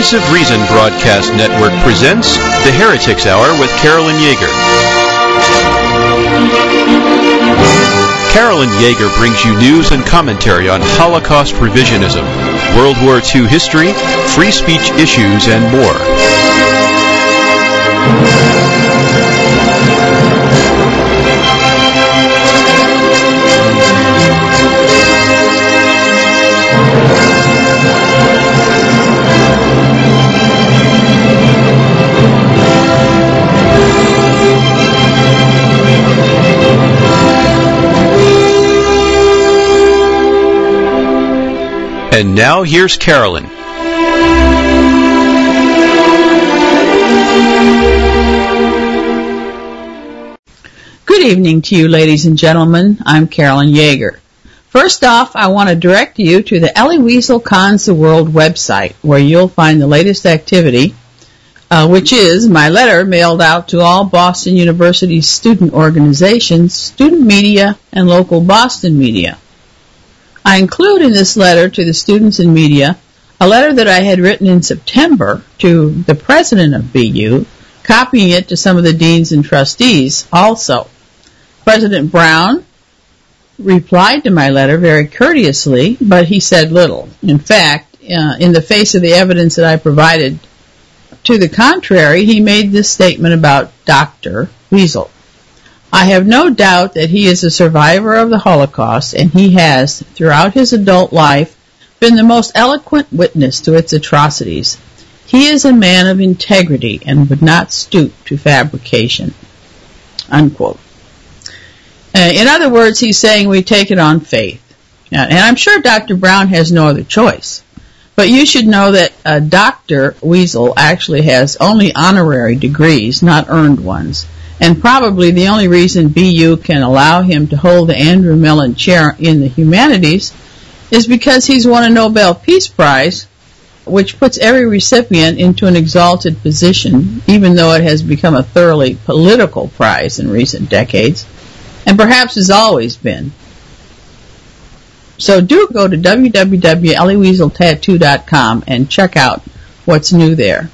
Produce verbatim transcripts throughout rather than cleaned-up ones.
Voice of Reason Broadcast Network presents The Heretics Hour with Carolyn Yeager. Carolyn Yeager brings you news and commentary on Holocaust revisionism, World War Two history, free speech issues, and more. And now here's Carolyn. Good evening to you, ladies and gentlemen. I'm Carolyn Yeager. First off, I want to direct you to the Elie Wiesel Cons the World website, where you'll find the latest activity, uh, which is my letter mailed out to all Boston University student organizations, student media, and local Boston media. I include in this letter to the students and media a letter that I had written in September to the president of B U, copying it to some of the deans and trustees also. President Brown replied to my letter very courteously, but he said little. In fact, uh, in the face of the evidence that I provided to the contrary, he made this statement about Doctor Wiesel. I have no doubt that he is a survivor of the Holocaust, and he has, throughout his adult life, been the most eloquent witness to its atrocities. He is a man of integrity and would not stoop to fabrication. Unquote. Uh, in other words, he's saying we take it on faith. Uh, and I'm sure Doctor Brown has no other choice. But you should know that uh, Doctor Wiesel actually has only honorary degrees, not earned ones. And probably the only reason B U can allow him to hold the Andrew Mellon Chair in the Humanities is because he's won a Nobel Peace Prize, which puts every recipient into an exalted position, even though it has become a thoroughly political prize in recent decades, and perhaps has always been. So do go to w w w dot elie wiesel tattoo dot com and check out what's new there.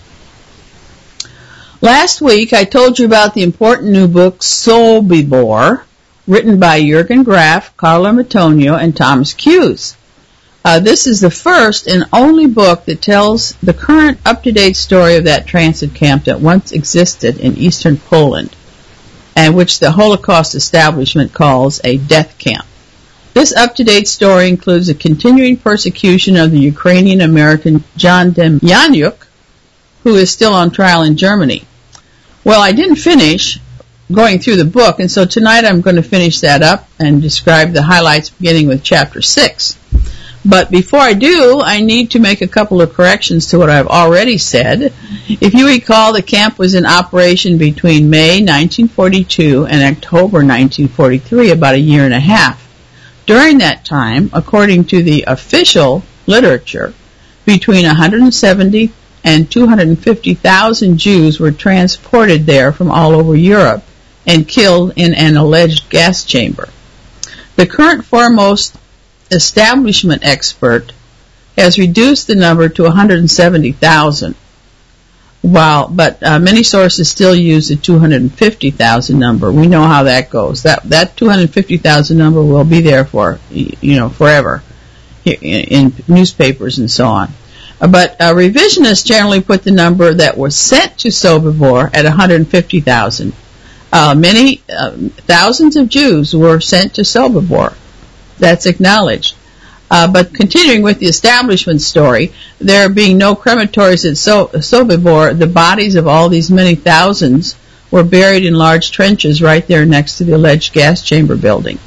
Last week, I told you about the important new book, Sobibor, written by Jürgen Graf, Carlo Matonio, and Thomas Hughes. Uh, this is the first and only book that tells the current up-to-date story of that transit camp that once existed in eastern Poland, and which the Holocaust establishment calls a death camp. This up-to-date story includes the continuing persecution of the Ukrainian-American John Demjanjuk, who is still on trial in Germany. Well, I didn't finish going through the book, and so tonight I'm going to finish that up and describe the highlights beginning with chapter six. But before I do, I need to make a couple of corrections to what I've already said. If you recall, the camp was in operation between May nineteen forty-two and October nineteen forty-three, about a year and a half. During that time, according to the official literature, between one hundred seventy and two hundred fifty thousand Jews were transported there from all over Europe and killed in an alleged gas chamber. The current foremost establishment expert has reduced the number to one hundred seventy thousand, while, but uh, many sources still use the two hundred fifty thousand number. We know how that goes. That that two hundred fifty thousand number will be there for, you know, forever in, in newspapers and so on. But uh, revisionists generally put the number that was sent to Sobibor at one hundred fifty thousand. Uh, many uh, thousands of Jews were sent to Sobibor. That's acknowledged. Uh, but continuing with the establishment story, there being no crematories at so- Sobibor, the bodies of all these many thousands were buried in large trenches right there next to the alleged gas chamber building.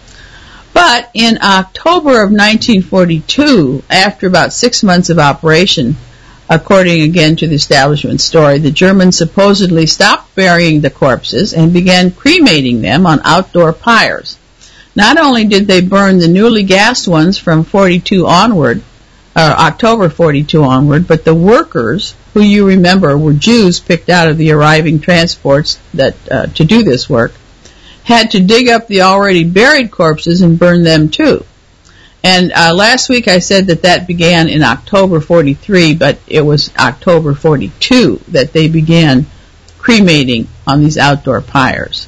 But in October of nineteen forty-two, after about six months of operation, according again to the establishment story, the Germans supposedly stopped burying the corpses and began cremating them on outdoor pyres. Not only did they burn the newly gassed ones from forty-two onward, uh, October forty-two onward, but the workers, who you remember were Jews picked out of the arriving transports that uh, to do this work, had to dig up the already buried corpses and burn them too. And uh, last week I said that that began in October forty-three, but it was October forty-two that they began cremating on these outdoor pyres.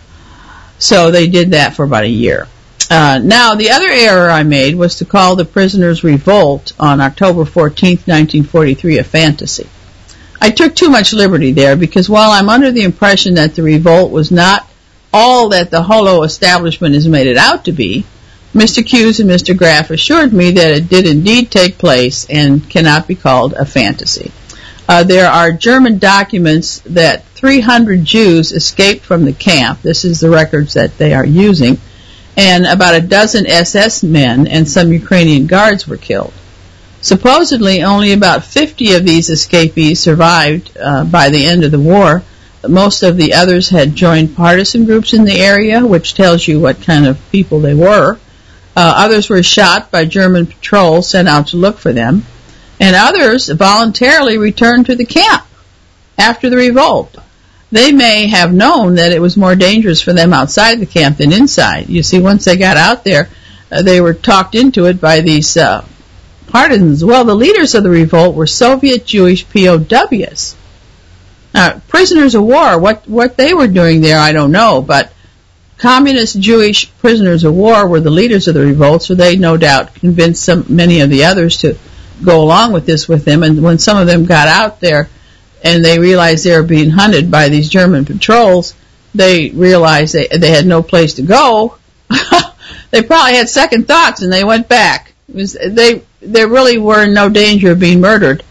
So they did that for about a year. Uh, now, the other error I made was to call the prisoners' revolt on October fourteenth, nineteen forty-three a fantasy. I took too much liberty there because while I'm under the impression that the revolt was not all that the Holo establishment has made it out to be, Mister Hughes and Mister Graff assured me that it did indeed take place and cannot be called a fantasy. Uh, there are German documents that three hundred Jews escaped from the camp. This is the records that they are using. And about a dozen S S men and some Ukrainian guards were killed. Supposedly, only about fifty of these escapees survived uh, by the end of the war. Most of the others had joined partisan groups in the area, which tells you what kind of people they were. Uh, others were shot by German patrols sent out to look for them. And others voluntarily returned to the camp after the revolt. They may have known that it was more dangerous for them outside the camp than inside. You see, once they got out there, uh, they were talked into it by these uh, partisans. Well, the leaders of the revolt were Soviet Jewish P O Ws. Now, prisoners of war, what, what they were doing there, I don't know, but communist Jewish prisoners of war were the leaders of the revolt, so they no doubt convinced some, many of the others to go along with this with them. And when some of them got out there and they realized they were being hunted by these German patrols, they realized they, they had no place to go. They probably had second thoughts and they went back. It was, they, they really were in no danger of being murdered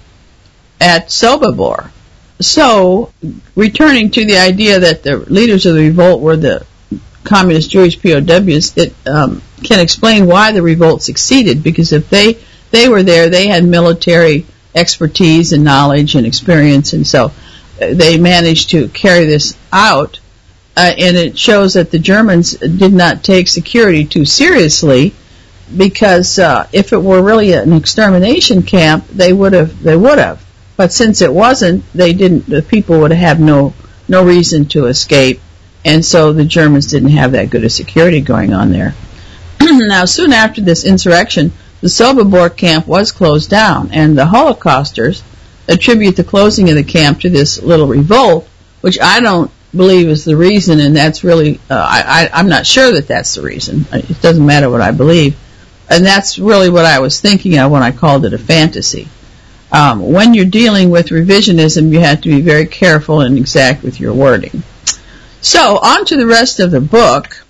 at Sobibor. So, returning to the idea that the leaders of the revolt were the communist Jewish P O Ws, it um, can explain why the revolt succeeded, because if they, they were there, they had military expertise and knowledge and experience, and so they managed to carry this out, uh, and it shows that the Germans did not take security too seriously, because uh, if it were really an extermination camp, they would have, they would have. But since it wasn't, they didn't, the people would have no, no reason to escape, and so the Germans didn't have that good a security going on there. Now, soon after this insurrection, the Sobibor camp was closed down, and the Holocausters attribute the closing of the camp to this little revolt, which I don't believe is the reason, and that's really, uh, I, I, I'm not sure that that's the reason. It doesn't matter what I believe. And that's really what I was thinking of when I called it a fantasy. Um, when you're dealing with revisionism, you have to be very careful and exact with your wording. So, on to the rest of the book.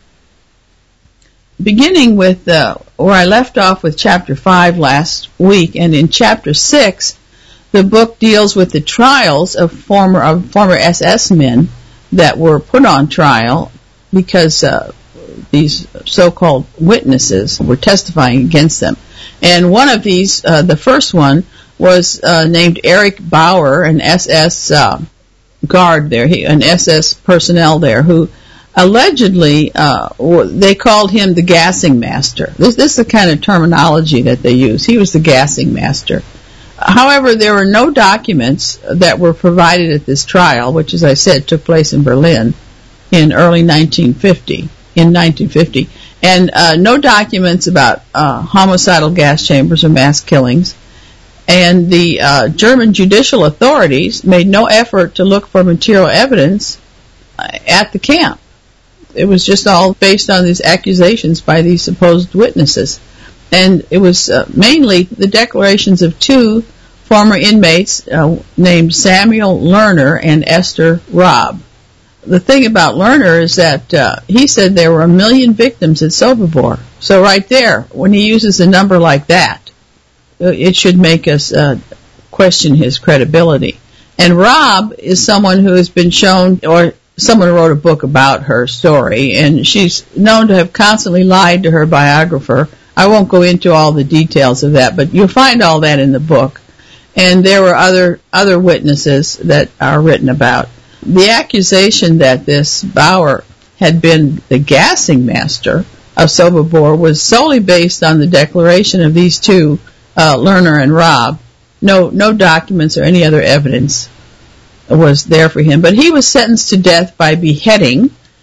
Beginning with uh, where I left off with chapter five last week, and in chapter six, the book deals with the trials of former of former S S men that were put on trial because uh, these so-called witnesses were testifying against them. And one of these, uh, the first one, was uh, named Eric Bauer, an S S uh, guard there, he, an S S personnel there, who allegedly, uh, they called him the gassing master. This, this is the kind of terminology that they use. He was the gassing master. However, there were no documents that were provided at this trial, which, as I said, took place in Berlin in early nineteen fifty, in nineteen fifty, and uh, no documents about uh, homicidal gas chambers or mass killings. And the uh, German judicial authorities made no effort to look for material evidence at the camp. It was just all based on these accusations by these supposed witnesses. And it was uh, mainly the declarations of two former inmates uh, named Samuel Lerner and Esther Robb. The thing about Lerner is that uh, he said there were a million victims at Sobibor. So right there, when he uses a number like that, it should make us uh, question his credibility. And Robb is someone who has been shown, or someone wrote a book about her story, and she's known to have constantly lied to her biographer. I won't go into all the details of that, but you'll find all that in the book. And there were other other witnesses that are written about. The accusation that this Bauer had been the gassing master of Sobibor was solely based on the declaration of these two, uh, Lerner and Robb. No, no documents or any other evidence was there for him. But he was sentenced to death by beheading,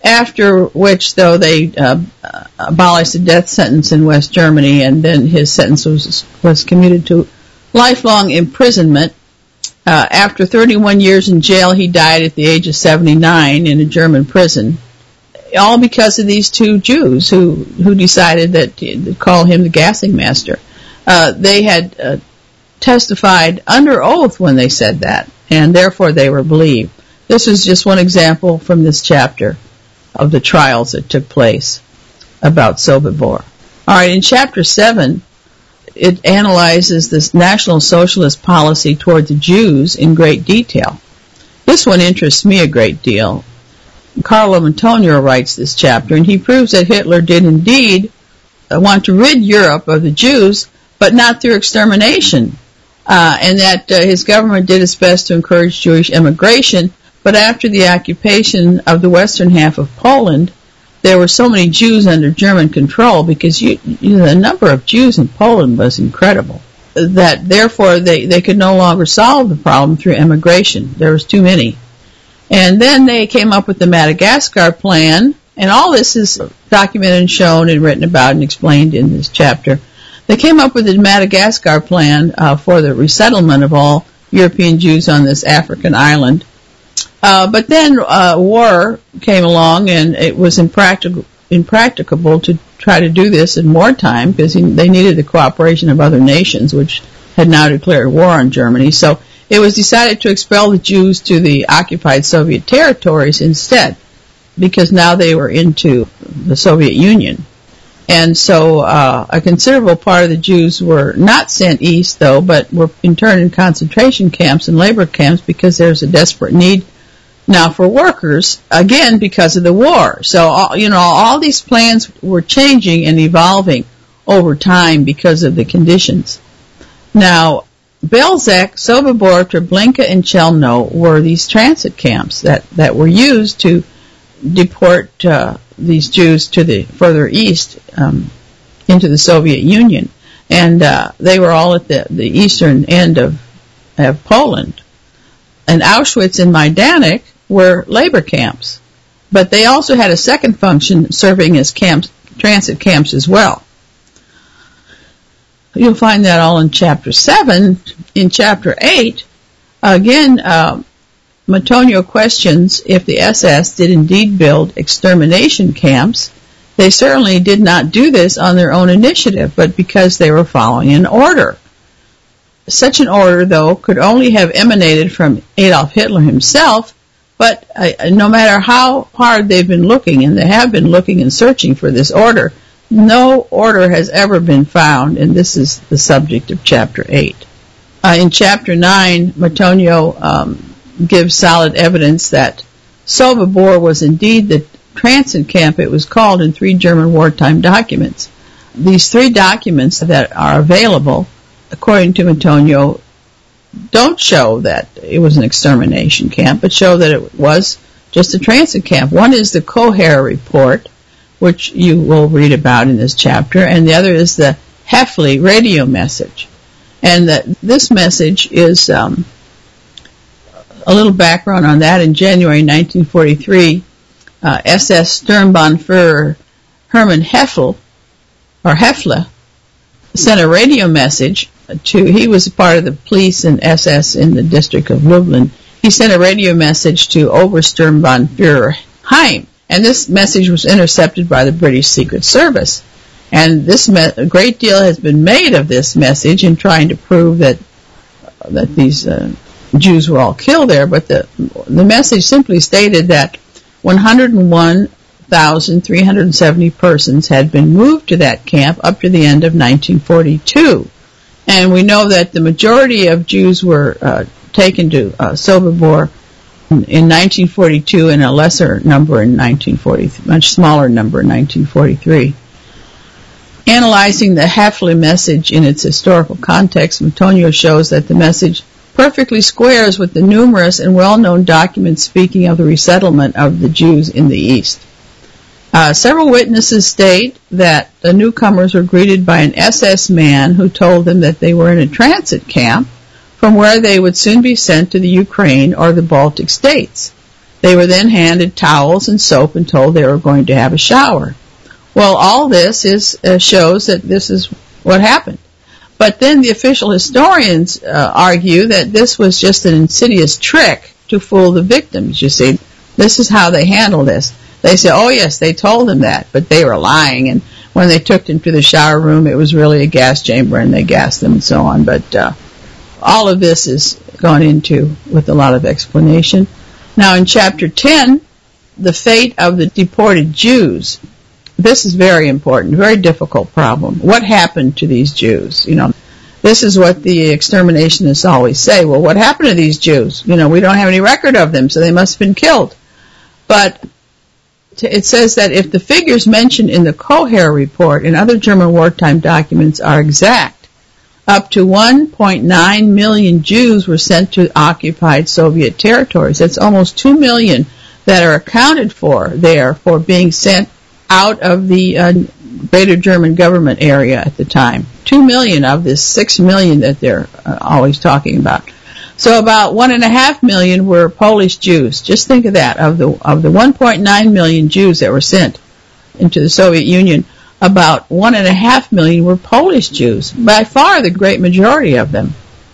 after which, though, they uh, abolished the death sentence in West Germany, and then his sentence was, was commuted to lifelong imprisonment. Uh, after thirty-one years in jail, he died at the age of seventy-nine in a German prison, all because of these two Jews who, who decided that to call him the gassing master. Uh, they had uh, testified under oath when they said that, and therefore they were believed. This is just one example from this chapter of the trials that took place about Sobibor. All right, in chapter seven, it analyzes this National Socialist policy toward the Jews in great detail. This one interests me a great deal. Carlo Antonio writes this chapter, and he proves that Hitler did indeed want to rid Europe of the Jews, but not through extermination, uh, and that uh, his government did its best to encourage Jewish immigration, but after the occupation of the western half of Poland, there were so many Jews under German control, because you, you know, the number of Jews in Poland was incredible, that therefore they, they could no longer solve the problem through immigration. There was too many. And then they came up with the Madagascar Plan, and all this is documented and shown and written about and explained in this chapter. They came up with the Madagascar Plan uh, for the resettlement of all European Jews on this African island. Uh, but then uh, war came along, and it was impractic- impracticable to try to do this in wartime, because they needed the cooperation of other nations, which had now declared war on Germany. So it was decided to expel the Jews to the occupied Soviet territories instead, because now they were into the Soviet Union. And so uh, a considerable part of the Jews were not sent east, though, but were interned in concentration camps and labor camps, because there's a desperate need now for workers, again, because of the war. So, all, you know, all these plans were changing and evolving over time because of the conditions. Now, Belzec, Sobibor, Treblinka, and Chelmno were these transit camps that, that were used to deport uh, these Jews to the further east um, into the Soviet Union. And uh, they were all at the, the eastern end of, of Poland. And Auschwitz and Majdanek were labor camps. But they also had a second function, serving as camps, transit camps as well. You'll find that all in chapter seven. In chapter eight, again, uh, Matonio questions if the S S did indeed build extermination camps. They certainly did not do this on their own initiative, but because they were following an order. Such an order, though, could only have emanated from Adolf Hitler himself, but uh, no matter how hard they've been looking, and they have been looking and searching for this order, no order has ever been found, and this is the subject of chapter eight. Uh, in chapter nine, Matonio um, gives solid evidence that Sobibor was indeed the transit camp it was called in three German wartime documents. These three documents that are available, according to Matonio, don't show that it was an extermination camp, but show that it was just a transit camp. One is the Koher report, which you will read about in this chapter, and the other is the Heffley radio message. And that this message is um, a little background on that. In January nineteen forty-three, uh, S S Sturmbannführer Hermann Heffel, or Heffle, sent a radio message to, he was a part of the police and S S in the district of Lublin. He sent a radio message to Obersturmbannführer Heim, and this message was intercepted by the British Secret Service. And this me- a great deal has been made of this message in trying to prove that that these uh, Jews were all killed there. But the the message simply stated that one hundred one thousand three hundred seventy persons had been moved to that camp up to the end of nineteen forty-two. And we know that the majority of Jews were uh, taken to uh, Sobibor in, in nineteen forty-two, and a lesser number in nineteen forty-three, much smaller number in nineteen forty-three. Analyzing the Heffley message in its historical context, Matonio shows that the message perfectly squares with the numerous and well-known documents speaking of the resettlement of the Jews in the East. Uh, several witnesses state that the newcomers were greeted by an S S man who told them that they were in a transit camp from where they would soon be sent to the Ukraine or the Baltic states. They were then handed towels and soap and told they were going to have a shower. Well, all this is uh, shows that this is what happened. But then the official historians uh, argue that this was just an insidious trick to fool the victims, you see. This is how they handled this. They say, oh yes, they told them that, but they were lying, and when they took them to the shower room, it was really a gas chamber, and they gassed them and so on. But uh, all of this is gone into with a lot of explanation. Now in chapter ten, the fate of the deported Jews. This is very important, very difficult problem. What happened to these Jews? You know, this is what the exterminationists always say. Well, what happened to these Jews? You know, we don't have any record of them, so they must have been killed. But it says that if the figures mentioned in the Koher report and other German wartime documents are exact, up to one point nine million Jews were sent to occupied Soviet territories. That's almost two million that are accounted for there for being sent out of the uh, Greater German government area at the time. Two million of this six million that they're uh, always talking about. So about one and a half million were Polish Jews. Just think of that. Of the of the one point nine million Jews that were sent into the Soviet Union, about one and a half million were Polish Jews. By far the great majority of them.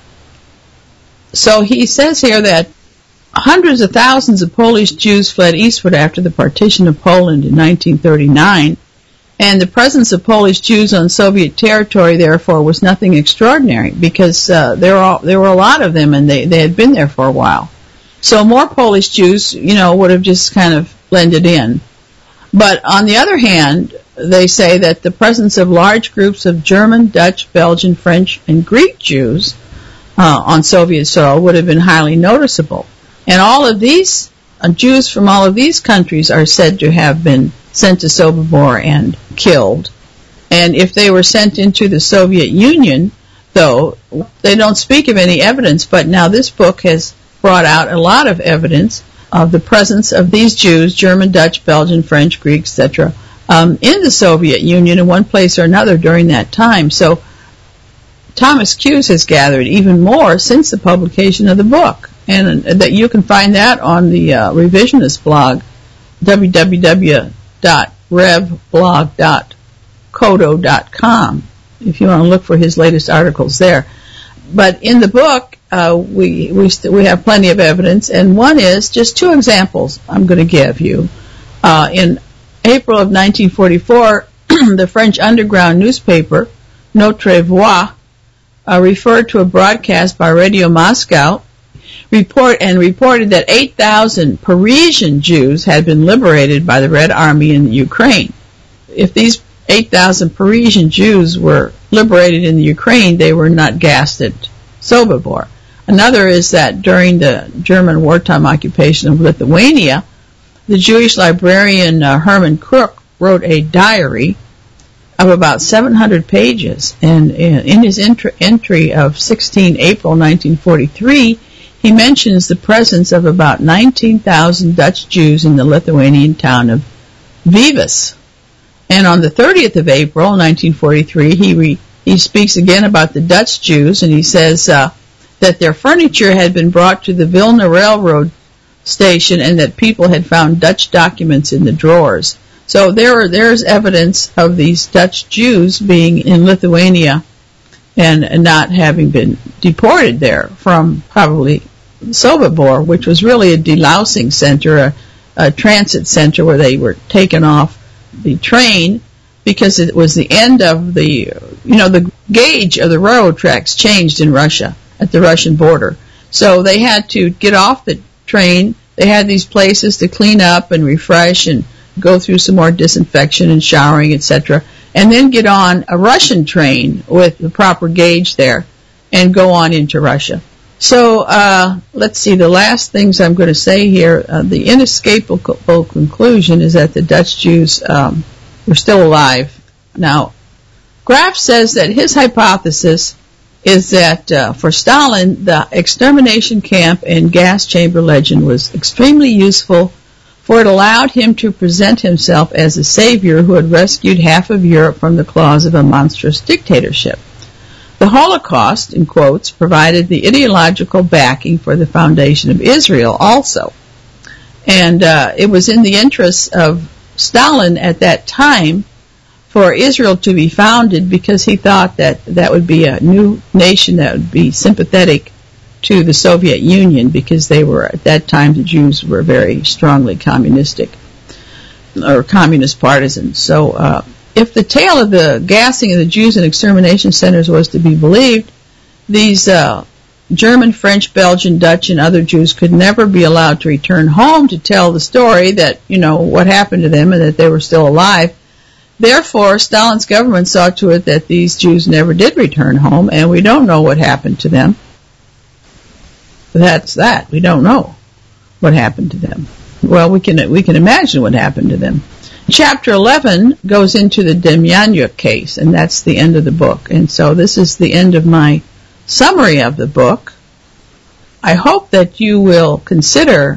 So he says here that hundreds of thousands of Polish Jews fled eastward after the partition of Poland in nineteen thirty-nine, and the presence of Polish Jews on Soviet territory, therefore, was nothing extraordinary, because uh, there, were all, there were a lot of them, and they, they had been there for a while. So more Polish Jews, you know, would have just kind of blended in. But on the other hand, they say that the presence of large groups of German, Dutch, Belgian, French, and Greek Jews uh, on Soviet soil would have been highly noticeable. And all of these uh, Jews from all of these countries are said to have been sent to Sobibor and killed. And if they were sent into the Soviet Union, though, they don't speak of any evidence, but now this book has brought out a lot of evidence of the presence of these Jews, German, Dutch, Belgian, French, Greek, et cetera, um, in the Soviet Union in one place or another during that time. So Thomas Hughes has gathered even more since the publication of the book. And that you can find that on the uh, revisionist blog, w w w dot rev blog dot kodo dot com, if you want to look for his latest articles there. But in the book, uh, we we, st- we have plenty of evidence, and one is just two examples I'm going to give you. Uh, in April of nineteen forty-four, the French underground newspaper, Notre Voix, uh, referred to a broadcast by Radio Moscow report and reported that eight thousand Parisian Jews had been liberated by the Red Army in Ukraine. If these eight thousand Parisian Jews were liberated in the Ukraine, they were not gassed at Sobibor. Another is that during the German wartime occupation of Lithuania, the Jewish librarian uh, Herman Koch wrote a diary of about seven hundred pages, and in his entry, entry of sixteen April nineteen forty-three, he mentions the presence of about nineteen thousand Dutch Jews in the Lithuanian town of Vivas. And on the thirtieth of April nineteen forty-three, he re, he speaks again about the Dutch Jews, and he says uh, that their furniture had been brought to the Vilna Railroad station and that people had found Dutch documents in the drawers. So there are, there's evidence of these Dutch Jews being in Lithuania and, and not having been deported there from probably Sobibor, which was really a delousing center, a, a transit center where they were taken off the train because it was the end of the, you know, the gauge of the railroad tracks changed in Russia at the Russian border. So they had to get off the train. They had these places to clean up and refresh and go through some more disinfection and showering, et cetera, and then get on a Russian train with the proper gauge there and go on into Russia. So uh, let's see, the last things I'm going to say here, uh, the inescapable conclusion is that the Dutch Jews um, were still alive. Now, Graf says that his hypothesis is that uh, for Stalin, the extermination camp and gas chamber legend was extremely useful, for it allowed him to present himself as a savior who had rescued half of Europe from the claws of a monstrous dictatorship. The Holocaust, in quotes, provided the ideological backing for the foundation of Israel also. And uh, it was in the interests of Stalin at that time for Israel to be founded, because he thought that that would be a new nation that would be sympathetic to the Soviet Union, because they were, at that time, the Jews were very strongly communistic, or communist partisans. So uh, if the tale of the gassing of the Jews in extermination centers was to be believed, these uh, German, French, Belgian, Dutch, and other Jews could never be allowed to return home to tell the story that, you know, what happened to them and that they were still alive. Therefore, Stalin's government saw to it that these Jews never did return home, and we don't know what happened to them. That's that. We don't know what happened to them. Well, we can we can imagine what happened to them. Chapter eleven goes into the Demyanjuk case, and that's the end of the book. And so this is the end of my summary of the book. I hope that you will consider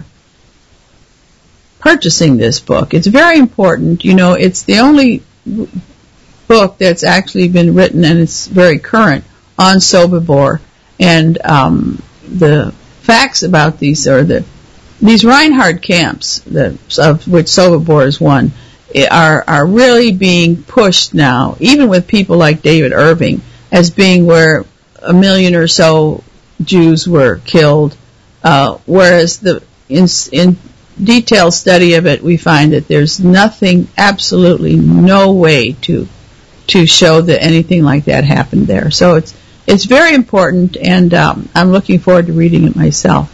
purchasing this book. It's very important. You know, it's the only book that's actually been written, and it's very current, on Sobibor. And um, the facts about these are that these Reinhard camps, the, of which Sobibor is one, are, are really being pushed now, even with people like David Irving, as being where a million or so Jews were killed, uh, whereas the in, in detailed study of it, we find that there's nothing, absolutely no way to to show that anything like that happened there. So it's it's very important, and um, I'm looking forward to reading it myself.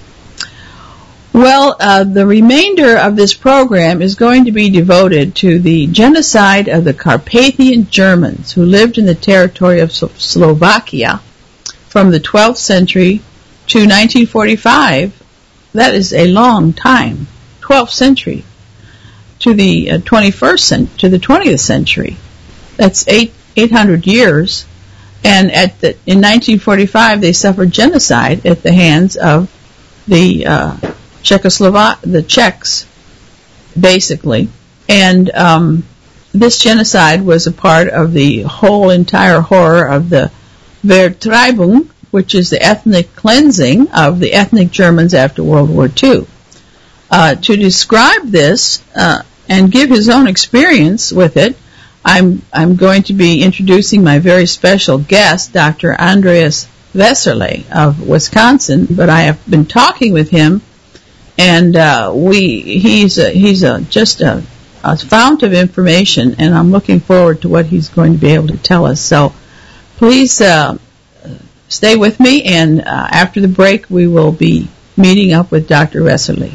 Well, uh, the remainder of this program is going to be devoted to the genocide of the Carpathian Germans who lived in the territory of Slovakia from the twelfth century to nineteen forty-five. That is a long time. twelfth century to the uh, twenty-first century, to the twentieth century. That's eight eight hundred years. And at the in nineteen forty-five, they suffered genocide at the hands of the uh, Czechoslovak the Czechs, basically. And um, this genocide was a part of the whole entire horror of the Vertreibung, which is the ethnic cleansing of the ethnic Germans after World War Two. Uh, to describe this uh, and give his own experience with it, I'm I'm going to be introducing my very special guest, Doctor Andreas Wesserle of Wisconsin. But I have been talking with him, and uh, we he's a, he's a, just a, a fount of information, and I'm looking forward to what he's going to be able to tell us. So please uh, stay with me, and uh, after the break, we will be meeting up with Doctor Wesserle.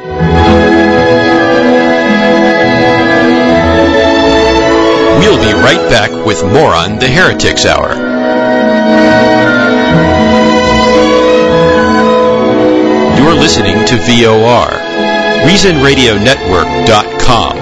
We'll be right back with more on the Heretics Hour. You're listening to V O R, Reason Radio Network dot com.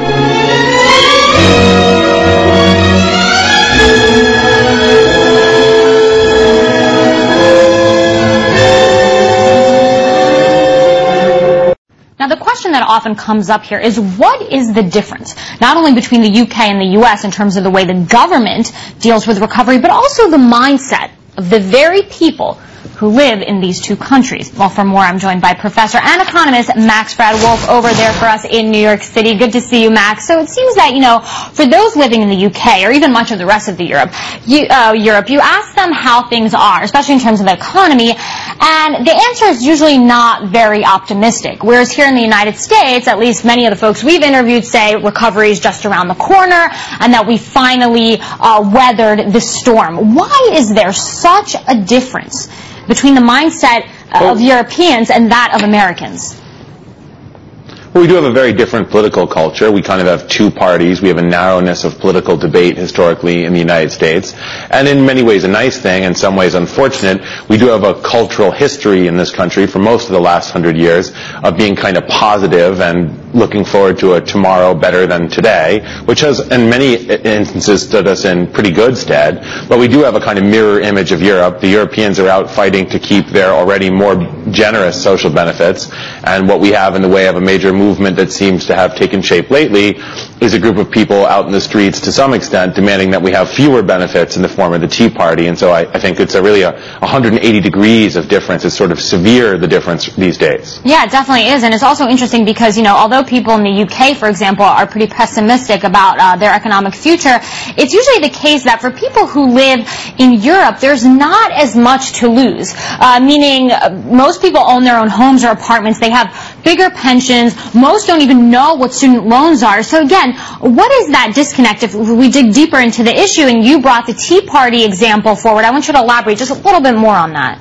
Now, the question that often comes up here is, what is the difference, not only between the U K and the U S in terms of the way the government deals with recovery, but also the mindset of the very people who live in these two countries? Well, for more, I'm joined by professor and economist Max Brad-Wolf over there for us in New York City. Good to see you, Max. So it seems that, you know, for those living in the U K, or even much of the rest of the Europe, you, uh, Europe, you ask them how things are, especially in terms of the economy, and the answer is usually not very optimistic. Whereas here in the United States, at least many of the folks we've interviewed say recovery is just around the corner, and that we finally uh, weathered the storm. Why is there such a difference between the mindset of Europeans and that of Americans? Well, we do have a very different political culture. We kind of have two parties. We have a narrowness of political debate historically in the United States. And in many ways a nice thing, in some ways unfortunate. We do have a cultural history in this country for most of the last hundred years of being kind of positive and looking forward to a tomorrow better than today, which has in many instances stood us in pretty good stead. But we do have a kind of mirror image of Europe. The Europeans are out fighting to keep their already more generous social benefits. And what we have in the way of a major movement that seems to have taken shape lately is a group of people out in the streets to some extent demanding that we have fewer benefits in the form of the Tea Party. And so I, I think it's a really a one hundred eighty degrees of difference. It's sort of severe, the difference these days. Yeah, it definitely is. And it's also interesting because, you know, although people in the U K, for example, are pretty pessimistic about uh, their economic future, it's usually the case that for people who live in Europe, there's not as much to lose. Uh, meaning uh, most people own their own homes or apartments. They have bigger pensions. Most don't even know what student loans are. So again, what is that disconnect if we dig deeper into the issue? And you brought the Tea Party example forward. I want you to elaborate just a little bit more on that.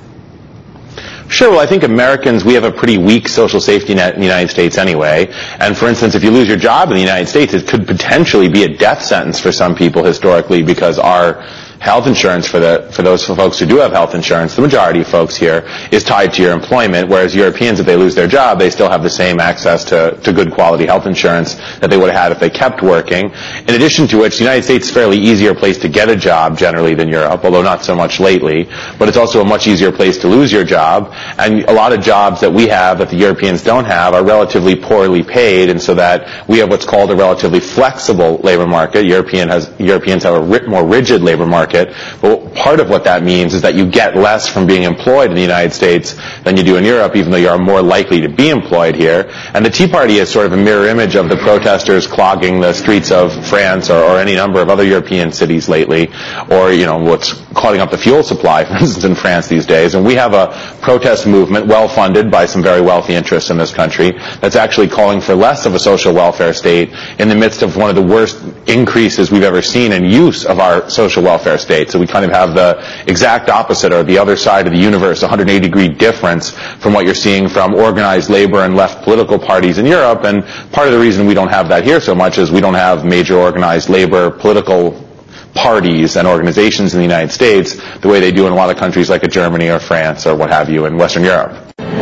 Sure. Well, I think Americans, we have a pretty weak social safety net in the United States anyway. And for instance, if you lose your job in the United States, it could potentially be a death sentence for some people historically, because our health insurance for the for those folks who do have health insurance, the majority of folks here, is tied to your employment, whereas Europeans, if they lose their job, they still have the same access to, to good quality health insurance that they would have had if they kept working. In addition to which, the United States is a fairly easier place to get a job generally than Europe, although not so much lately, but it's also a much easier place to lose your job. And a lot of jobs that we have that the Europeans don't have are relatively poorly paid, and so that we have what's called a relatively flexible labor market. European has, Europeans have a ri- more rigid labor market. But part of what that means is that you get less from being employed in the United States than you do in Europe, even though you are more likely to be employed here. And the Tea Party is sort of a mirror image of the protesters clogging the streets of France or, or any number of other European cities lately, or, you know, what's clogging up the fuel supply, for instance, in France these days. And we have a protest movement well funded by some very wealthy interests in this country that's actually calling for less of a social welfare state in the midst of one of the worst increases we've ever seen in use of our social welfare state. So we kind of have the exact opposite, or the other side of the universe, a one hundred eighty degree difference from what you're seeing from organized labor and left political parties in Europe. And part of the reason we don't have that here so much is we don't have major organized labor political parties and organizations in the United States the way they do in a lot of countries like Germany or France or what have you in Western Europe.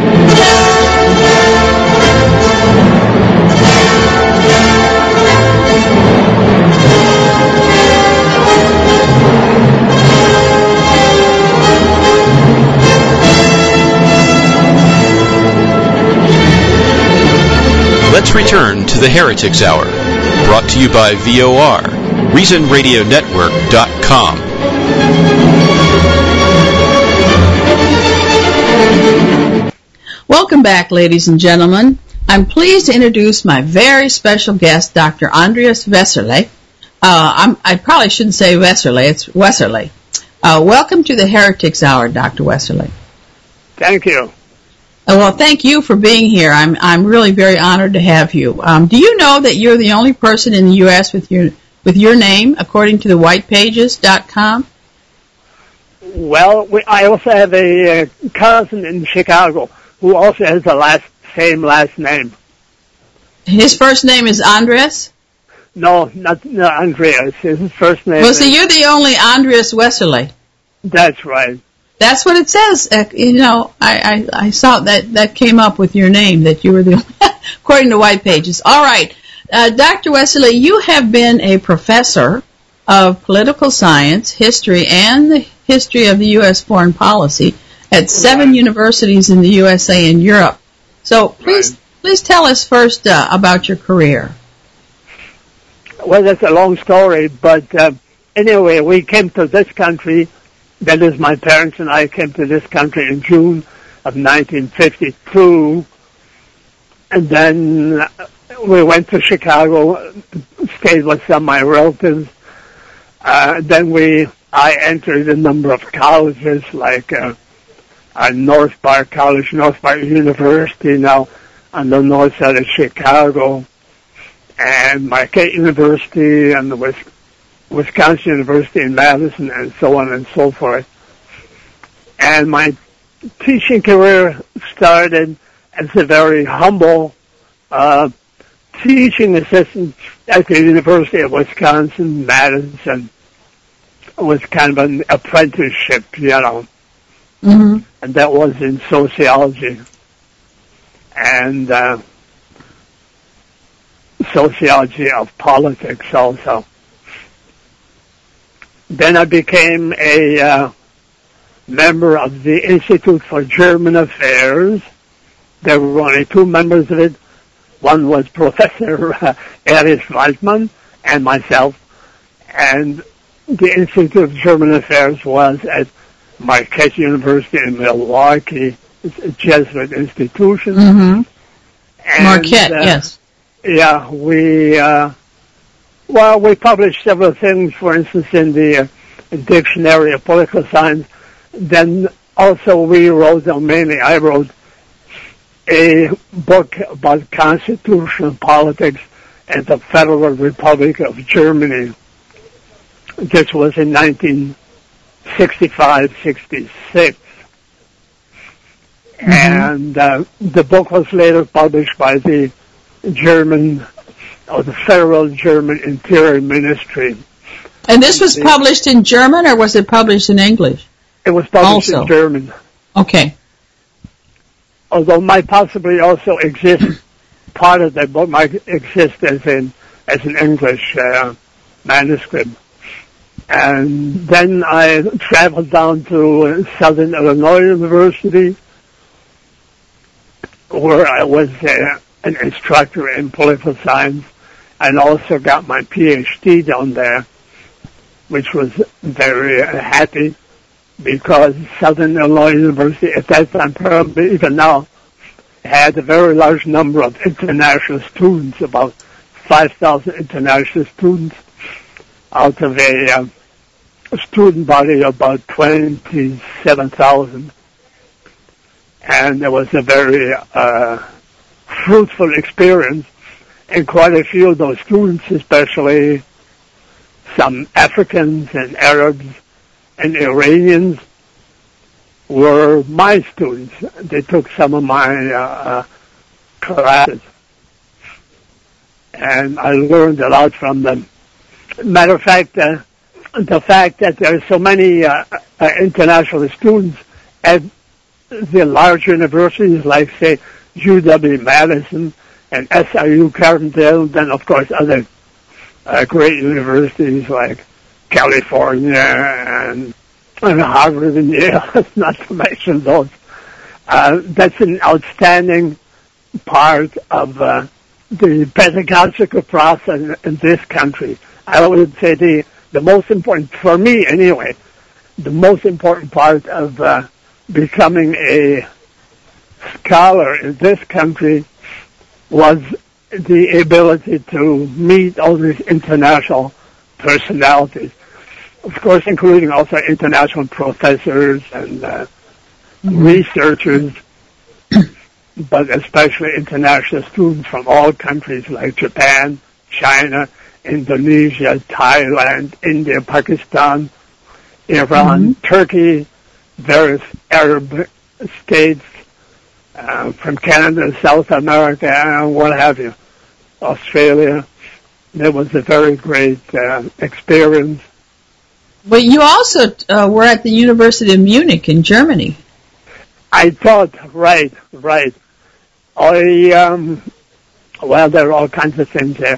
Let's return to the Heretics Hour, brought to you by V O R, Reason Radio Network dot com. Welcome back, ladies and gentlemen. I'm pleased to introduce my very special guest, Doctor Andreas Wesserle. Uh, I'm, I probably shouldn't say Wesserle, it's Wesserle. Uh, welcome to the Heretics Hour, Doctor Wesserle. Thank you. Uh, well, thank you for being here. I'm I'm really very honored to have you. Um, do you know that you're the only person in the U S with your with your name, according to the white pages dot com? Well, we, I also have a uh, cousin in Chicago who also has the last same last name. His first name is Andres? No, not no, Andreas. His first name. Well, is, so you're the only Andreas Wesserle. That's right. That's what it says. Uh, you know, I, I, I saw that that came up with your name, that you were the according to white pages. All right. Uh, Doctor Wesserle, you have been a professor of political science, history, and the history of the U S foreign policy at seven right. universities in the U S A and Europe. So please, right. please tell us first uh, about your career. Well, that's a long story, but uh, anyway, we came to this country. That is, my parents and I came to this country in June of nineteen fifty-two, and then we went to Chicago, stayed with some of my relatives. Uh, then we, I entered a number of colleges, like uh, uh, North Park College, North Park University, now on the north side of Chicago, and Marquette University, and the West. Wisconsin University in Madison, and so on and so forth. And my teaching career started as a very humble uh, teaching assistant at the University of Wisconsin, Madison. It was kind of an apprenticeship, you know. Mm-hmm. And that was in sociology. And uh, sociology of politics also. Then I became a uh, member of the Institute for German Affairs. There were only two members of it, One was Professor uh, Erich Waldman and myself, and the Institute of German Affairs was at Marquette University in Milwaukee. It's a Jesuit institution. Mm-hmm. And, Marquette, uh, yes. Yeah, we, uh, well, we published several things, for instance, in the uh, Dictionary of Political Science. Then also we wrote, or mainly I wrote, a book about constitutional politics and the Federal Republic of Germany. This was in nineteen sixty-five sixty-six. Mm-hmm. And uh, the book was later published by the German, or the Federal German Interior Ministry. And this was published in German, or was it published in English? It was published also. in German. Okay. Although might possibly also exist, part of the book might exist as in as an English uh, manuscript. And then I traveled down to Southern Illinois University, where I was uh, an instructor in political science, and also got my P H D down there, which was very uh, happy, because Southern Illinois University at that time, probably even now, had a very large number of international students, about five thousand international students, out of a uh, student body of about twenty-seven thousand. And it was a very uh, fruitful experience, and quite a few of those students, especially some Africans and Arabs and Iranians, were my students. They took some of my uh, classes, and I learned a lot from them. Matter of fact, uh, the fact that there are so many uh, uh, international students at the large universities, like, say, U W-Madison and S I U Carbondale, then, of course, other uh, great universities like California and, and Harvard and Yale, not to mention those. Uh, that's an outstanding part of uh, the pedagogical process in, in this country. I would say the, the most important, for me anyway, the most important part of uh, becoming a scholar in this country was the ability to meet all these international personalities. Of course, including also international professors and uh, mm-hmm. researchers, but especially international students from all countries like Japan, China, Indonesia, Thailand, India, Pakistan, Iran, mm-hmm. Turkey, various Arab states, uh, from Canada, South America, and what have you, Australia. It was a very great uh, experience. But you also uh, were at the University of Munich in Germany. I thought, right, right. I, um, well, there are all kinds of things there.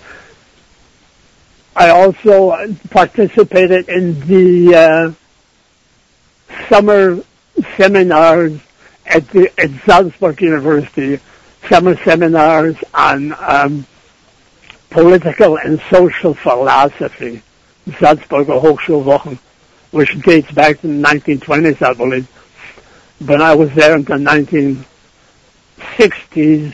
I also participated in the uh, summer seminars at the at Salzburg University, summer seminars on um, political and social philosophy, Salzburger Hochschulwochen, which dates back to the nineteen twenties, I believe. But I was there in the nineteen sixties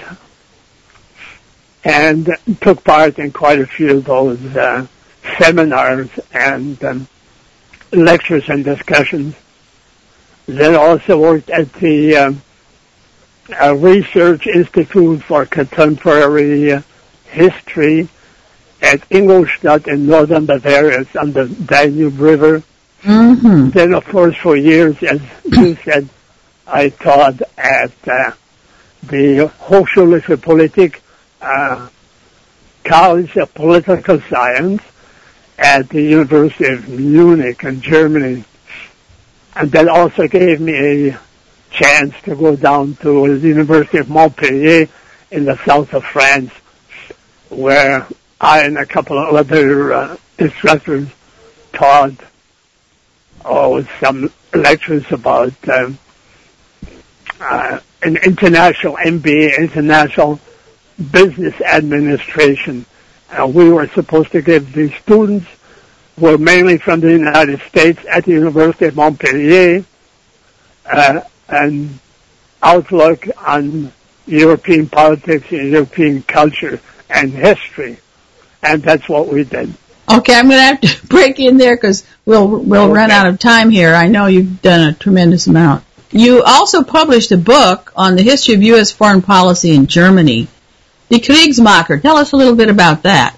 and took part in quite a few of those uh, seminars and um, lectures and discussions. Then also worked at the uh, uh, Research Institute for Contemporary uh, History at Ingolstadt in northern Bavaria. It's on the Danube River. Mm-hmm. Then, of course, for years, as you said, I taught at uh, the Hochschule für Politik, uh, College of Political Science at the University of Munich in Germany. And that also gave me a chance to go down to the University of Montpellier in the south of France, where I and a couple of other uh, instructors taught oh, some lectures about um, uh, an international M B A, international business administration. Uh, we were supposed to give the students, who were mainly from the United States at the University of Montpellier, uh, an outlook on European politics and European culture and history. And that's what we did. Okay, I'm going to have to break in there because we'll we'll okay. run out of time here. I know you've done a tremendous amount. You also published a book on the history of U S foreign policy in Germany, Die Kriegsmacher. Tell us a little bit about that.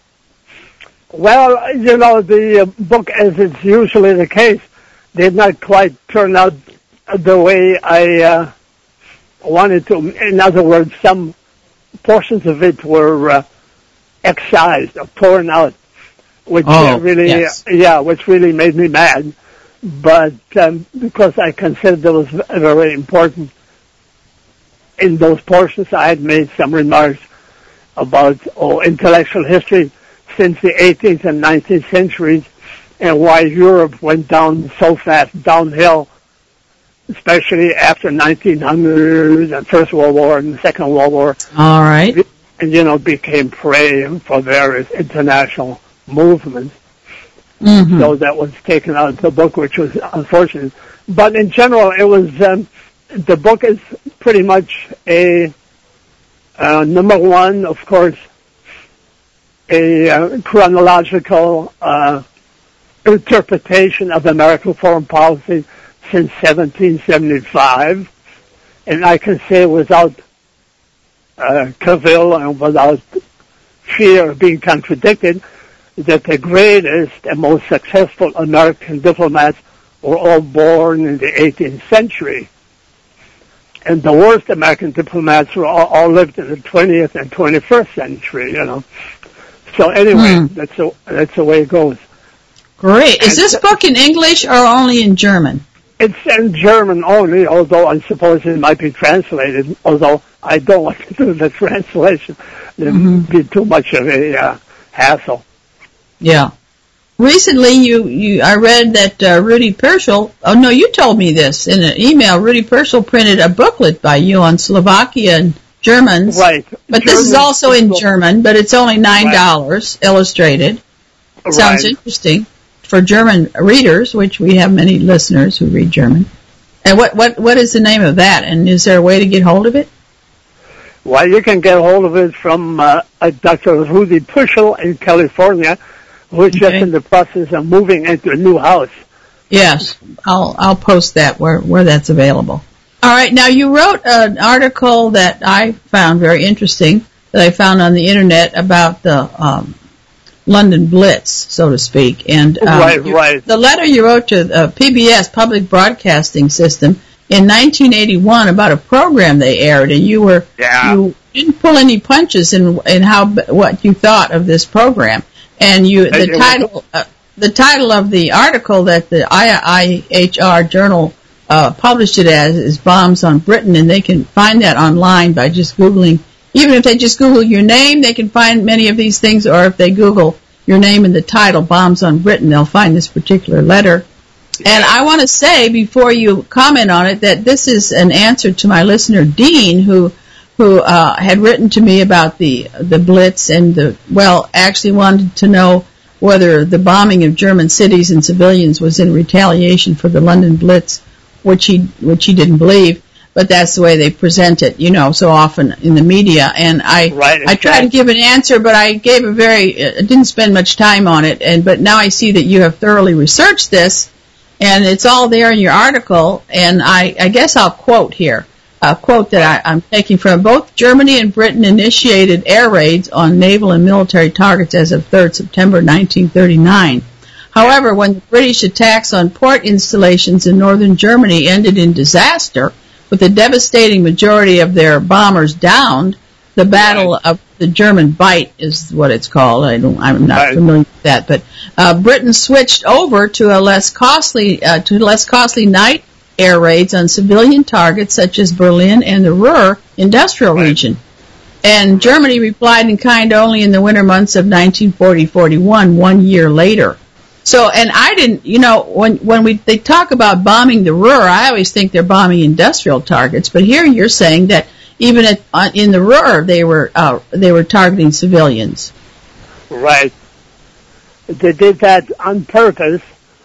Well, you know, the uh, book, as it's usually the case, did not quite turn out the way I uh, wanted to. In other words, some portions of it were uh, excised or torn out, which oh, uh, really, yes. uh, yeah, which really made me mad. But um, because I considered it was very important, in those portions I had made some remarks about oh, intellectual history since the eighteenth and nineteenth centuries and why Europe went down so fast downhill, especially after nineteen hundred, the First World War and the Second World War. All right. And, you know, became prey for various international movements. Mm-hmm. So that was taken out of the book, which was unfortunate. But in general, it was, um, the book is pretty much a, uh, number one, of course, a uh, chronological uh, interpretation of American foreign policy since seventeen seventy-five. And I can say without uh, cavil and without fear of being contradicted, that the greatest and most successful American diplomats were all born in the eighteenth century. And the worst American diplomats were all, all lived in the twentieth and twenty-first century, you know. So anyway, hmm. that's, the, that's the way it goes. Great. Is and this book in English or only in German? It's in German only, although I suppose it might be translated, although I don't want to do the translation. It would mm-hmm. be too much of a uh, hassle. Yeah. Recently, you, you I read that uh, Rudy Perschel, oh no, you told me this in an email, Rudy Perschel printed a booklet by you on Slovakia and Germans. Right. But German, this is also in German, but it's only nine dollars right. illustrated. Right. Sounds interesting for German readers, which we have many listeners who read German. And what, what, what is the name of that? And is there a way to get hold of it? Well, you can get hold of it from uh, Doctor Rudy Perschel in California, who is okay. just in the process of moving into a new house. Yes, I'll I'll post that where, where that's available. All right, now you wrote an article that I found very interesting, that I found on the Internet about the um, London Blitz, so to speak. And um, right, you, right. the letter you wrote to uh, P B S, Public Broadcasting System, in nineteen eighty-one about a program they aired, and you were yeah. you didn't pull any punches in in how what you thought of this program. And you the it title uh, the title of the article that the I I H R Journal uh, published it as is Bombs on Britain, and they can find that online by just Googling. Even if they just Google your name, they can find many of these things, or if they Google your name and the title, Bombs on Britain, they'll find this particular letter. And I want to say, before you comment on it, that this is an answer to my listener, Dean, who who uh, had written to me about the the Blitz and the, well, actually wanted to know whether the bombing of German cities and civilians was in retaliation for the London Blitz, which he which he didn't believe, but that's the way they present it, you know, so often in the media. And I right, I tried to give an answer, but I gave a very uh, didn't spend much time on it. And but now I see that you have thoroughly researched this, and it's all there in your article. And I I guess I'll quote here. A quote that I, I'm taking from: both Germany and Britain initiated air raids on naval and military targets as of third September nineteen thirty-nine. However, when the British attacks on port installations in northern Germany ended in disaster, with a devastating majority of their bombers downed, the Battle of the German Bight is what it's called. I don't, I'm not right. familiar with that, but uh, Britain switched over to a less costly uh, to less costly night air raids on civilian targets such as Berlin and the Ruhr industrial right. region. And Germany replied in kind only in the winter months of nineteen forty forty-one, one year later. So, and I didn't, you know, when when we they talk about bombing the Ruhr, I always think they're bombing industrial targets, but here you're saying that even at, uh, in the Ruhr, they were uh, they were targeting civilians. Right. They did that on purpose,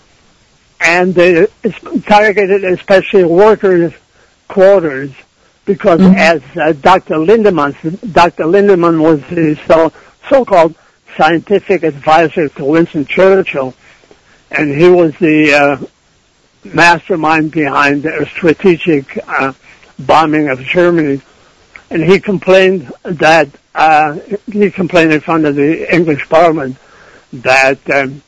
and they targeted especially workers' quarters, because mm-hmm. as uh, Doctor Lindemann, Doctor Lindemann was the so, so-called scientific advisor to Winston Churchill, and he was the uh, mastermind behind the strategic uh, bombing of Germany. And he complained that, uh, he complained in front of the English Parliament that, um,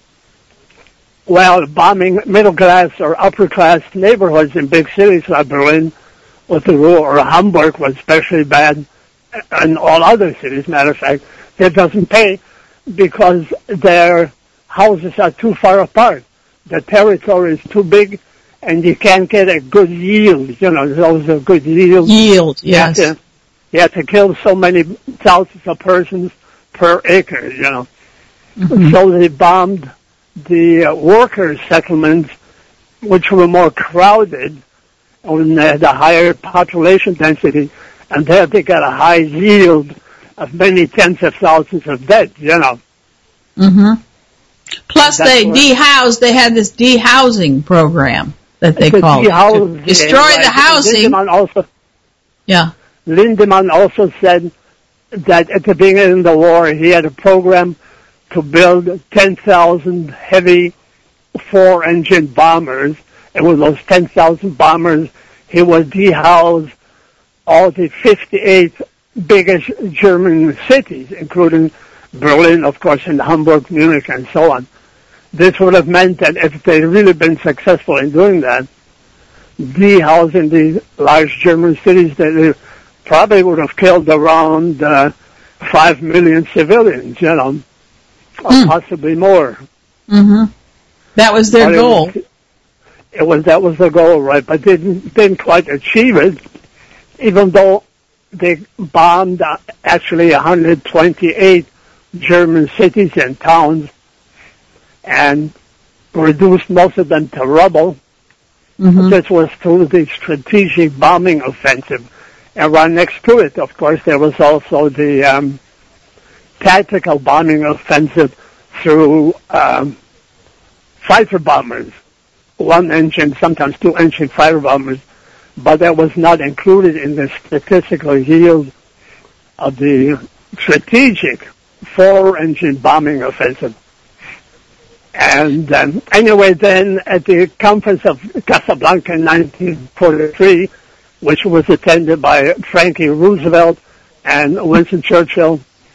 well, bombing middle-class or upper-class neighborhoods in big cities like Berlin was the rule, or Hamburg was especially bad, and all other cities, matter of fact, that doesn't pay because their houses are too far apart. The territory is too big, and you can't get a good yield. You know, there's always a good yield. Yield, yes. You have to, you have to kill so many thousands of persons per acre, you know. Mm-hmm. So they bombed the uh, workers' settlements, which were more crowded and they had a higher population density, and there they got a high yield of many tens of thousands of dead, you know. Mm-hmm. Plus they dehoused, they had this dehousing program that they the called dehousing, it. Destroy right. the housing. Lindemann also, yeah. Lindemann also said that at the beginning of the war he had a program to build ten thousand heavy four-engine bombers, and with those ten thousand bombers he would dehouse all the fifty-eight biggest German cities, including Berlin, of course, and Hamburg, Munich, and so on. This would have meant that if they'd really been successful in doing that, dehousing these large German cities, that they probably would have killed around uh, five million civilians, you know, or mm. possibly more. Mm-hmm. That was their but goal. It was, it was that was the goal, right? But they didn't, didn't quite achieve it, even though they bombed uh, actually one hundred twenty-eight German cities and towns and reduced most of them to rubble. Mm-hmm. This was through the strategic bombing offensive. And right next to it, of course, there was also the um, tactical bombing offensive through um, fighter bombers, one engine, sometimes two engine fighter bombers, but that was not included in the statistical yield of the strategic four-engine bombing offensive. And um, anyway, then at the conference of Casablanca in nineteen forty-three, which was attended by Frankie Roosevelt and Winston Churchill,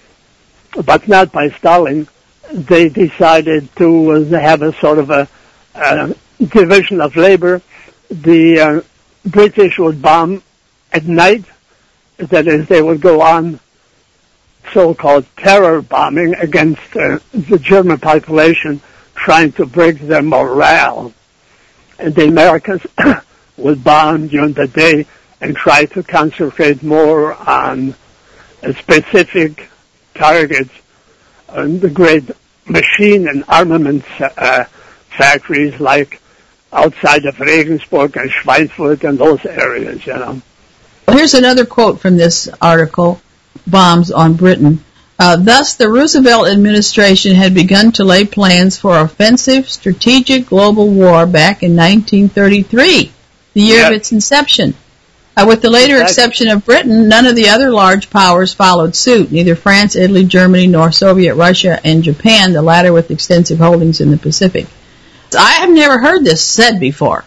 but not by Stalin, they decided to uh, have a sort of a, a division of labor. The uh, British would bomb at night, that is, they would go on so-called terror bombing against uh, the German population, trying to break their morale. And the Americans would bomb during the day and try to concentrate more on uh, specific targets, uh, the great machine and armaments uh, factories like outside of Regensburg and Schweinfurt and those areas, you know. Here's another quote from this article, Bombs on Britain. Uh, Thus, the Roosevelt administration had begun to lay plans for offensive strategic global war back in nineteen thirty-three, the year yes. of its inception. Uh, with the later exactly. exception of Britain, none of the other large powers followed suit, neither France, Italy, Germany, nor Soviet Russia and Japan, the latter with extensive holdings in the Pacific. I have never heard this said before.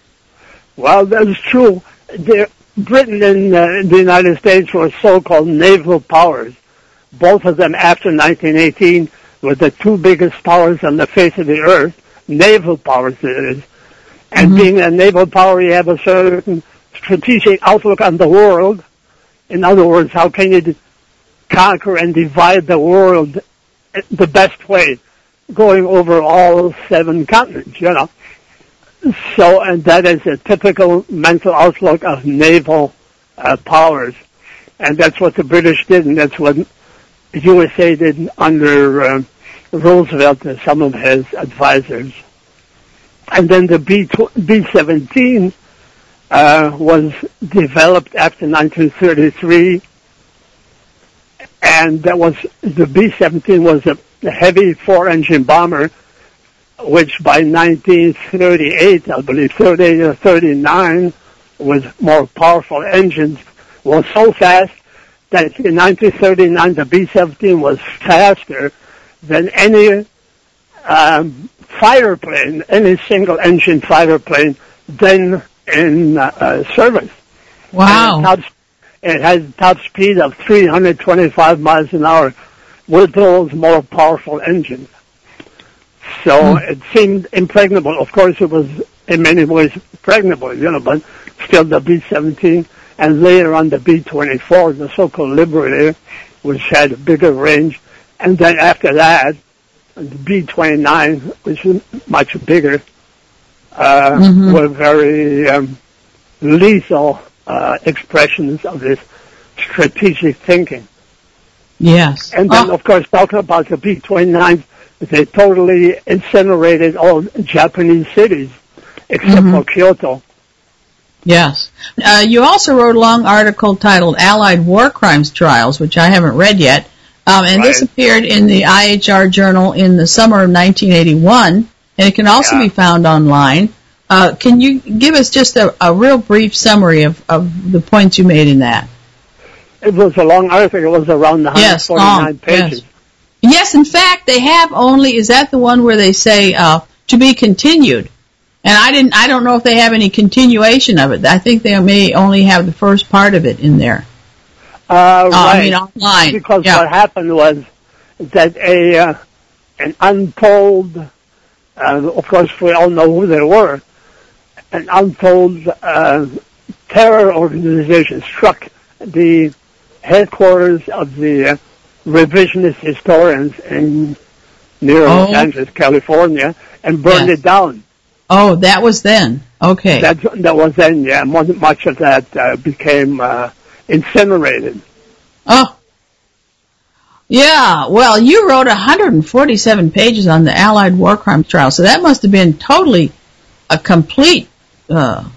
Well, that's true. The, Britain and uh, the United States were so-called naval powers. Both of them after nineteen eighteen were the two biggest powers on the face of the earth, naval powers it is. And mm-hmm. being a naval power, you have a certain strategic outlook on the world. In other words, how can you conquer and divide the world the best way, going over all seven continents, you know. So, and that is a typical mental outlook of naval uh, powers. And that's what the British did, and that's what the U S A did under uh, Roosevelt and some of his advisors. And then the B seventeen uh, was developed after nineteen thirty-three, and that was the B seventeen was a, a heavy four-engine bomber, which by nineteen thirty-eight, I believe, thirty-eight or thirty-nine, with more powerful engines, was so fast that in nineteen thirty-nine the B seventeen was faster than any um, fighter plane, any single-engine fighter plane then in uh, uh, service. Wow. And it, top, it had top speed of three hundred twenty-five miles an hour with those more powerful engines. So mm. it seemed impregnable. Of course, it was in many ways pregnable, you know, but still the B seventeen, and later on the B twenty-four, the so-called Liberator, which had a bigger range, and then after that, the B twenty-nine, which is much bigger, uh, mm-hmm. were very um, lethal uh, expressions of this strategic thinking. Yes. And then, oh. of course, talking about the B twenty-nine, they totally incinerated all Japanese cities, except mm-hmm. for Kyoto. Yes. Uh, you also wrote a long article titled Allied War Crimes Trials, which I haven't read yet. Um, and right. this appeared in the I H R Journal in the summer of nineteen eighty-one, and it can also yeah. be found online. Uh, can you give us just a, a real brief summary of, of the points you made in that? It was a long article. It was around one hundred forty-nine yes, pages. Yes. yes, in fact, they have only, is that the one where they say uh, to be continued? And I didn't. I don't know if they have any continuation of it. I think they may only have the first part of it in there. Uh, right. Uh, I mean, online. Because yeah. what happened was that a uh, an untold, uh, of course, we all know who they were, an untold uh, terror organization struck the headquarters of the uh, revisionist historians in near oh. Los Angeles, California, and burned yes. it down. Oh, that was then. Okay. That that was then. Yeah, much of that uh, became uh, incinerated. Oh. Yeah. Well, you wrote one hundred forty-seven pages on the Allied War Crimes trial, so that must have been totally a complete uh,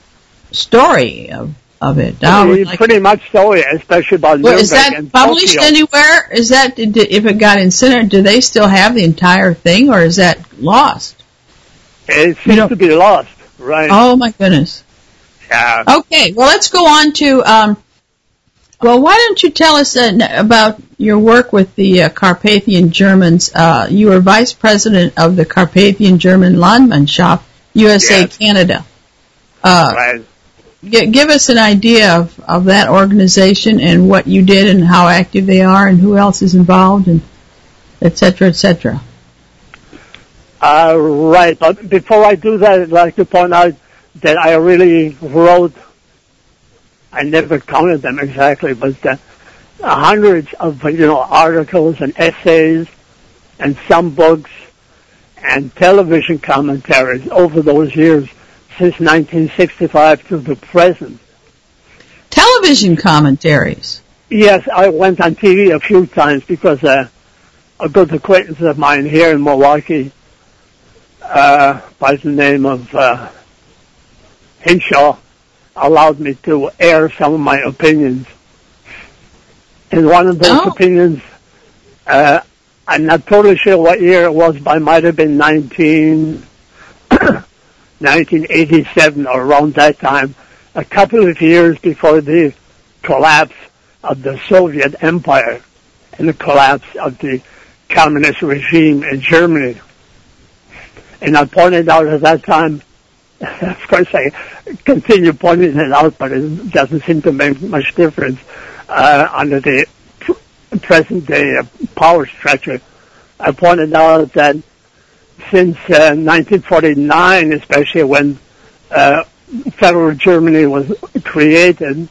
story of of it. Pretty, like, pretty much so, yeah, especially about well, Nuremberg is that and published Tokyo. anywhere? Is that if it got incinerated? Do they still have the entire thing, or is that lost? It seems to be lost, right? Oh my goodness. Yeah. Okay, well let's go on to, um, well why don't you tell us uh, about your work with the uh, Carpathian Germans. Uh, you were vice president of the Carpathian German Landmannschaft, U S A, yes. Canada. Uh, right. G- give us an idea of, of that organization and what you did and how active they are and who else is involved and et cetera, et cetera. Uh, right, but before I do that, I'd like to point out that I really wrote, I never counted them exactly, but uh, hundreds of, you know, articles and essays and some books and television commentaries over those years since nineteen sixty-five to the present. Television commentaries? Yes, I went on T V a few times because uh, a good acquaintance of mine here in Milwaukee, Uh, by the name of uh, Hinshaw, allowed me to air some of my opinions. And one of those oh. opinions, uh, I'm not totally sure what year it was, but it might have been nineteen, nineteen eighty-seven or around that time, a couple of years before the collapse of the Soviet Empire and the collapse of the communist regime in Germany. And I pointed out at that time, of course I continue pointing it out, but it doesn't seem to make much difference uh, under the present day uh, power structure. I pointed out that since uh, nineteen forty-nine, especially when uh, federal Germany was created,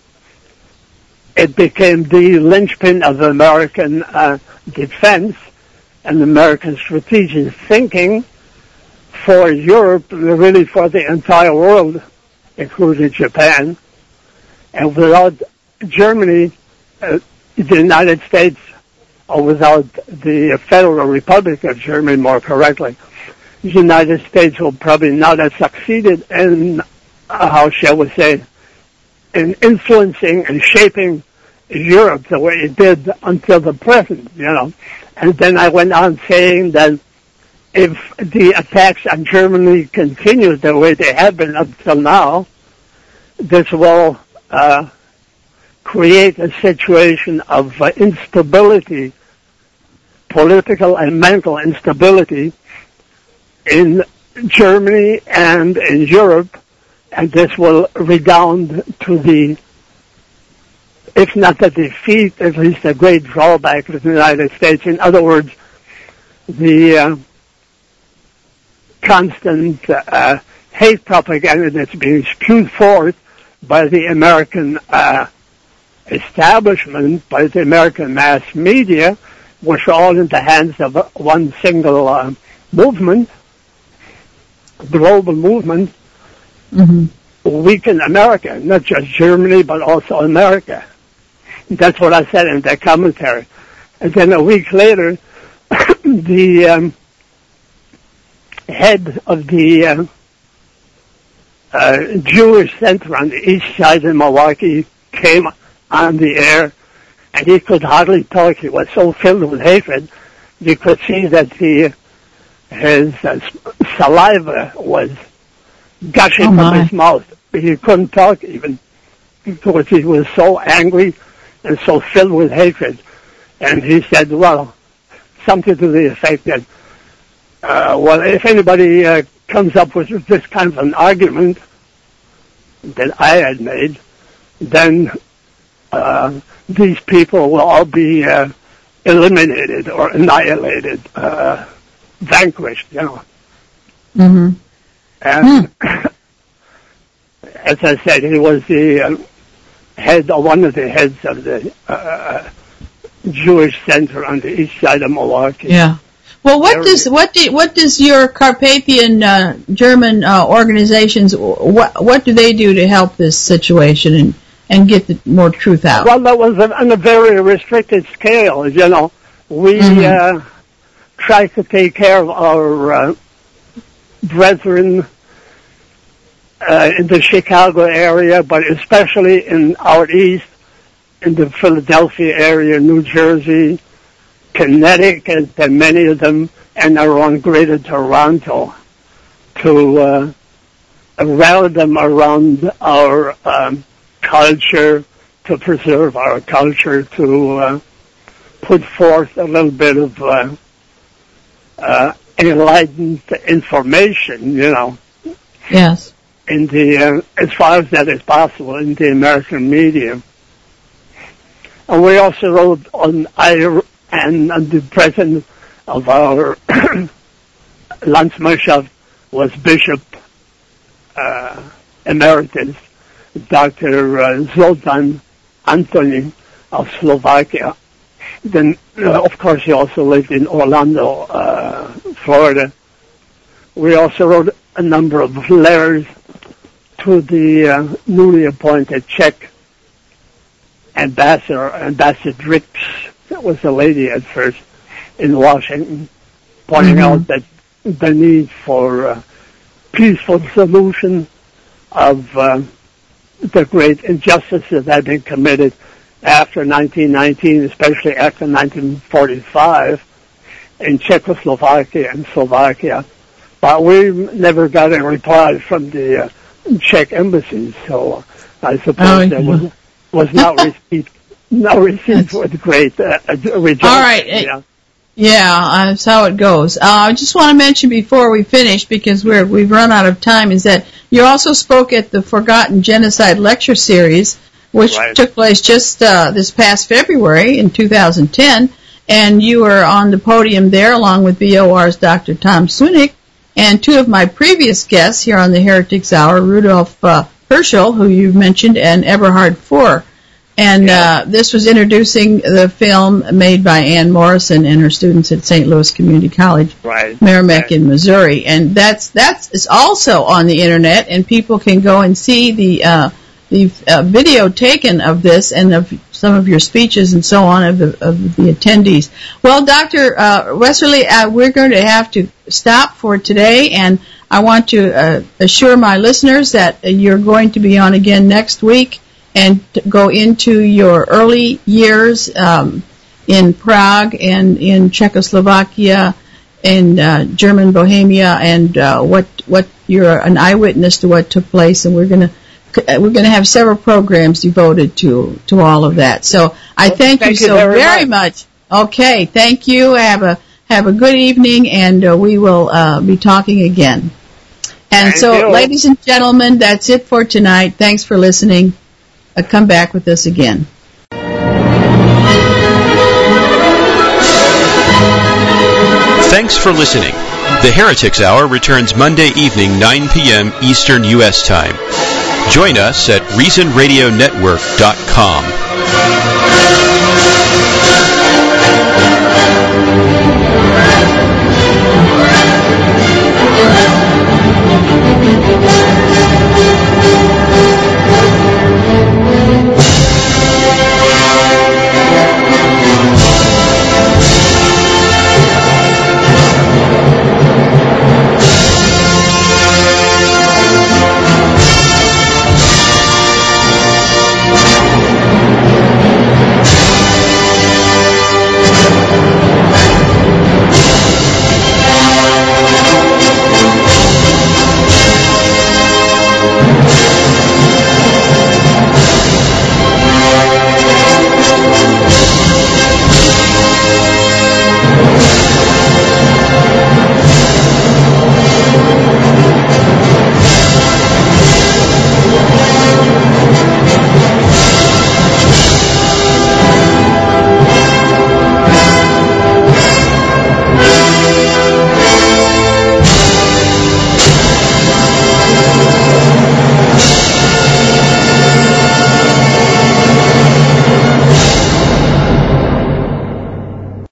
it became the linchpin of American uh, defense and American strategic thinking for Europe, really for the entire world, including Japan. And without Germany, uh, the United States, or without the Federal Republic of Germany, more correctly, the United States will probably not have succeeded in how shall we say, in influencing and shaping Europe the way it did until the present, you know. And then I went on saying that if the attacks on Germany continue the way they have been up till now, this will uh, create a situation of uh, instability, political and mental instability in Germany and in Europe, and this will redound to the, if not the defeat, at least a great drawback of the United States. In other words, the uh, constant uh, hate propaganda that's being spewed forth by the American uh, establishment, by the American mass media, which are all in the hands of one single uh, movement, global movement, mm-hmm. weaken America, not just Germany, but also America. That's what I said in that commentary. And then a week later, the um, head of the uh, uh, Jewish Center on the east side of Milwaukee came on the air, and he could hardly talk. He was so filled with hatred, you could see that he, his uh, saliva was gushing oh from his mouth. He couldn't talk even, because he was so angry and so filled with hatred. And he said, well, something to the effect that, uh, well, if anybody uh, comes up with this kind of an argument that I had made, then uh, these people will all be uh, eliminated or annihilated, uh, vanquished, you know. Mm-hmm. And mm. as I said, he was the uh, head, or one of the heads of the uh, Jewish Center on the east side of Milwaukee. Yeah. Well, what Very does what do what does your Carpathian uh, German uh, organizations what what do they do to help this situation and and get the more truth out? Well, that was on a very restricted scale. You know, we mm-hmm. uh, try to take care of our uh, brethren uh, in the Chicago area, but especially in out east, in the Philadelphia area, New Jersey, Connecticut, and many of them, and around Greater Toronto, to uh, rally them around our um, culture, to preserve our culture, to uh, put forth a little bit of uh, uh, enlightened information, you know. Yes. In the uh, as far as that is possible in the American media. And we also wrote on I and on the president of our Landsmannschaft was Bishop uh, Emeritus, Doctor Uh, Zoltan Antony of Slovakia. Then, uh, of course, he also lived in Orlando, uh, Florida. We also wrote a number of letters to the uh, newly appointed Czech ambassador, Ambassadrix, that was a lady at first, in Washington, pointing mm-hmm. out that the need for uh, peaceful solution of uh, the great injustices that had been committed after nineteen nineteen, especially after nineteen forty-five, in Czechoslovakia and Slovakia. But we never got a reply from the uh, Czech embassies, so I suppose oh, that was, was not received, not received with great uh, rejoicing. All right. Yeah, yeah that's how it goes. Uh, I just want to mention before we finish, because we're, we've run out of time, is that you also spoke at the Forgotten Genocide Lecture Series, which right. took place just uh, this past February in two thousand ten, and you were on the podium there along with V O R's Doctor Tom Sunick, and two of my previous guests here on the Heretics Hour, Rudolf uh, Herschel, who you mentioned, and Eberhard Foer. And yeah. uh, this was introducing the film made by Ann Morrison and her students at Saint Louis Community College, right. Merrimack right. in Missouri. And that's that's is also on the internet, and people can go and see the uh, the uh, video taken of this and of some of your speeches and so on of the, of the attendees. Well, Doctor Uh, Westerly, uh, we're going to have to stop for today, and I want to uh, assure my listeners that you're going to be on again next week and to go into your early years um, in Prague and in Czechoslovakia and uh, German Bohemia, and uh, what what you're an eyewitness to what took place, and we're going to we're going to have several programs devoted to to all of that. So I thank, thank you so you very, very much. much. Okay, thank you. Have a have a good evening, and uh, we will uh, be talking again. And Thank so, you. ladies and gentlemen, that's it for tonight. Thanks for listening. Uh, come back with us again. Thanks for listening. The Heretics Hour returns Monday evening, nine p.m. Eastern U S Time. Join us at reason radio network dot com.